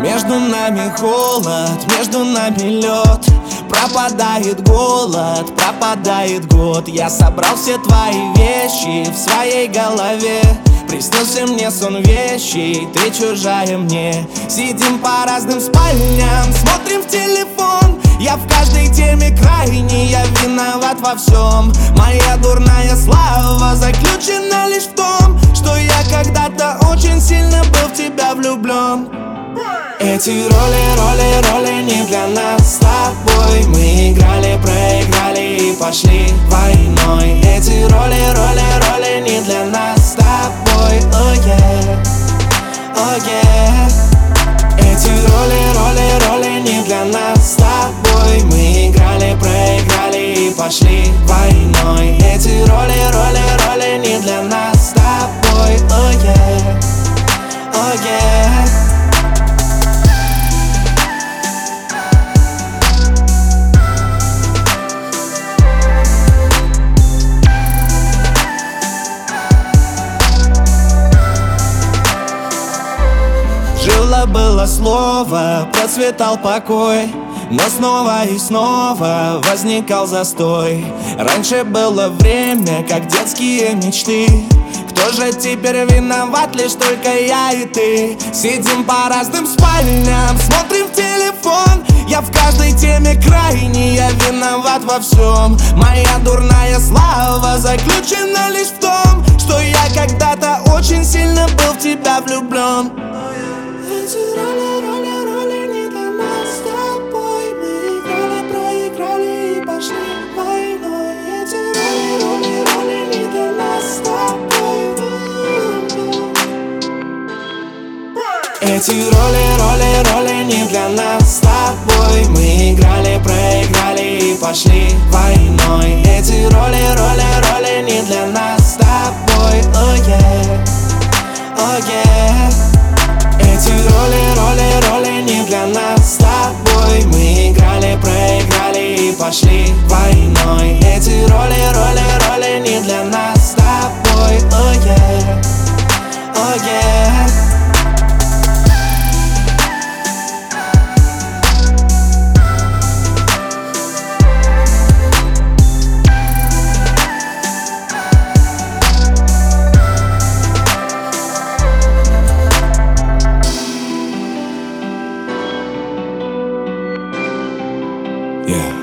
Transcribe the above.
Между нами холод, между нами лед. Пропадает голод, пропадает год. Я собрал все твои вещи в своей голове. Приснился мне сон вещей, ты чужая мне. Сидим по разным спальням, смотрим в телефон. Я в каждой теме крайне, я виноват во всем. Моя дурная слава заключена лишь в том, что я когда-то очень сильно был в тебя влюблен. Эти роли не для нас с тобой. Мы играли, проиграли и пошли войной. Эти роли не для нас с тобой. Oh yeah, oh yeah. Эти роли не для нас с тобой. Мы играли, проиграли и пошли войной. Эти роли не для нас с тобой. Oh yeah, oh yeah. Было слово, процветал покой, но снова и снова возникал застой. Раньше было время, как детские мечты. Кто же теперь виноват? Лишь только я и ты. Сидим по разным спальням, смотрим в телефон. Я в каждой теме крайне, я виноват во всем. Моя дурная слава заключена лишь в том, что я когда-то очень сильно был в тебя влюблен. Эти роли не для нас с тобой. Мы играли, проиграли и пошли войной. Эти роли не для нас с тобой. Эти роли не для нас с тобой. Мы играли, проиграли и пошли войной. Эти роли не для нас с тобой. Oh yeah, oh yeah. Эти роли не для нас с тобой. Мы играли, проиграли и пошли войной. Эти роли не для нас с тобой. Oh yeah, oh yeah. Yeah.